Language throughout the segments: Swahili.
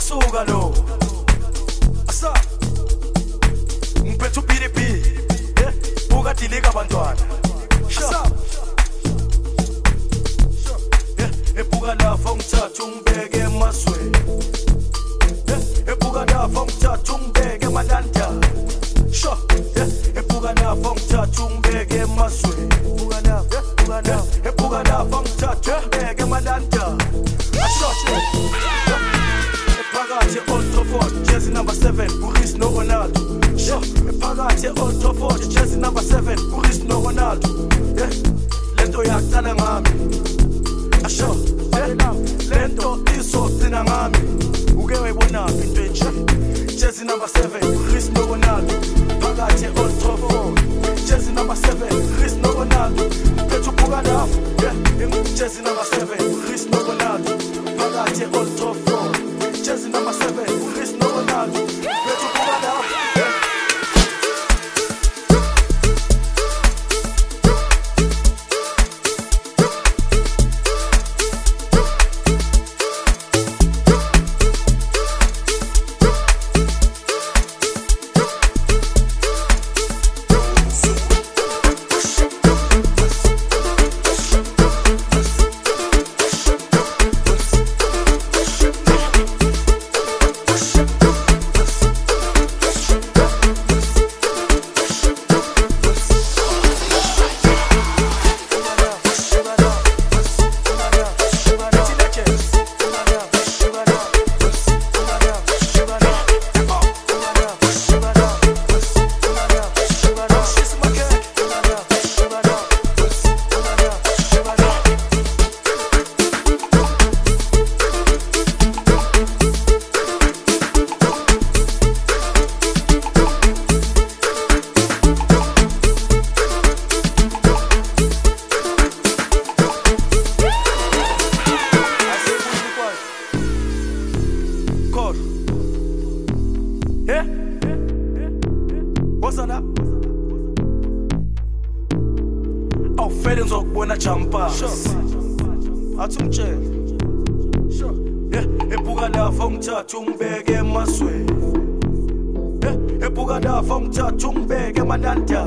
Suka lo asa ngiphethe uPDP buka dilika abantwana ebuka lapho ngithatha ungibeke emasweni ebuka lapho ngithatha ungibeke emalanda ebuka lapho ngithatha ungibeke emasweni ebuka lapho ngithatha ungibeke emalanda Phakathi Old Trafford, jersey number 7, Cristiano Ronaldo. Phakathi Old Trafford, jersey number 7, Cristiano Ronaldo. Lento yaqala ngami. Asho, lento izogcina ngami. Uke wayibona into enje. Jersey number 7, Cristiano Ronaldo. Phakathi Old Trafford, jersey number 7, Cristiano Ronaldo. Pethu buka lapho, jersey number 7, Cristiano Ronaldo. Phakathi Old Trafford. Jersey number 7, Cristiano Ronaldo. Pethu buka lapho. Wosana awufele ngizokubona jumpa athumtshela ebuka lapho ngithatha ungibeke emasweni ebuka lapho ngithatha ungibeke emalanda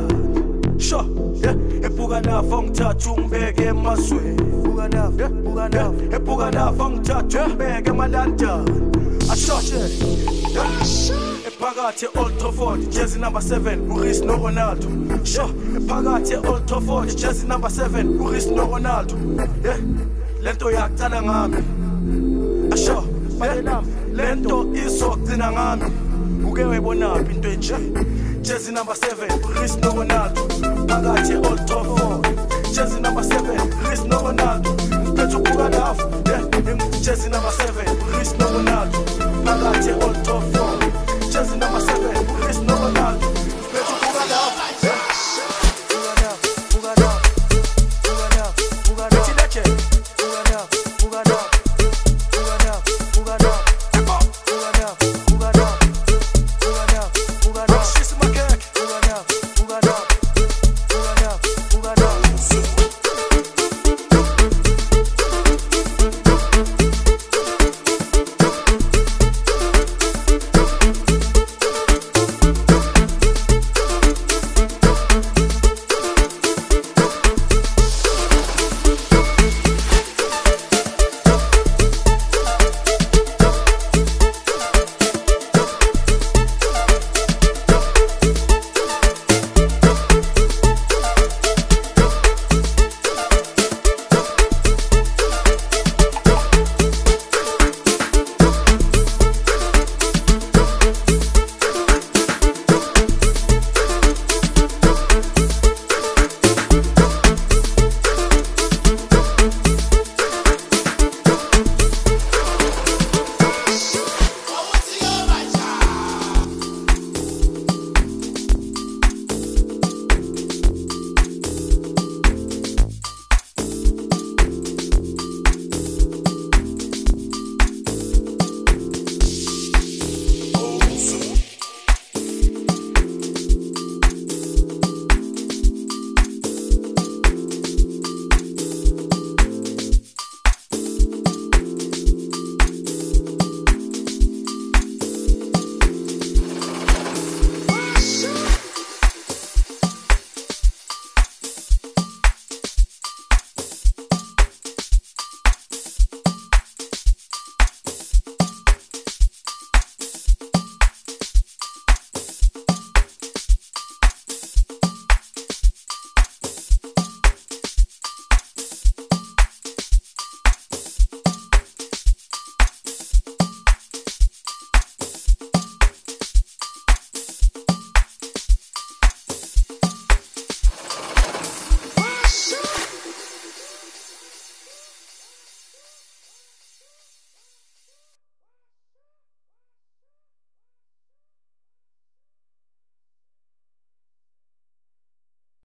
ebuka lapho ngithatha ungibeke emasweni ebuka lapho ngithatha ungibeke emalanda ashoshe Phakathi Old Trafford, jersey number 7, Cristiano Ronaldo. Phakathi Old Trafford, jersey number 7, Cristiano Ronaldo. Lento yaqala ngami. Asho, lento izogcina ngami. Uke wayibona into enje. Jersey number 7, Cristiano Ronaldo. Phakathi Old Trafford, jersey number 7, Cristiano Ronaldo. Pethu buka lapho, jersey number 7, Cristiano Ronaldo. Phakathi Old Trafford.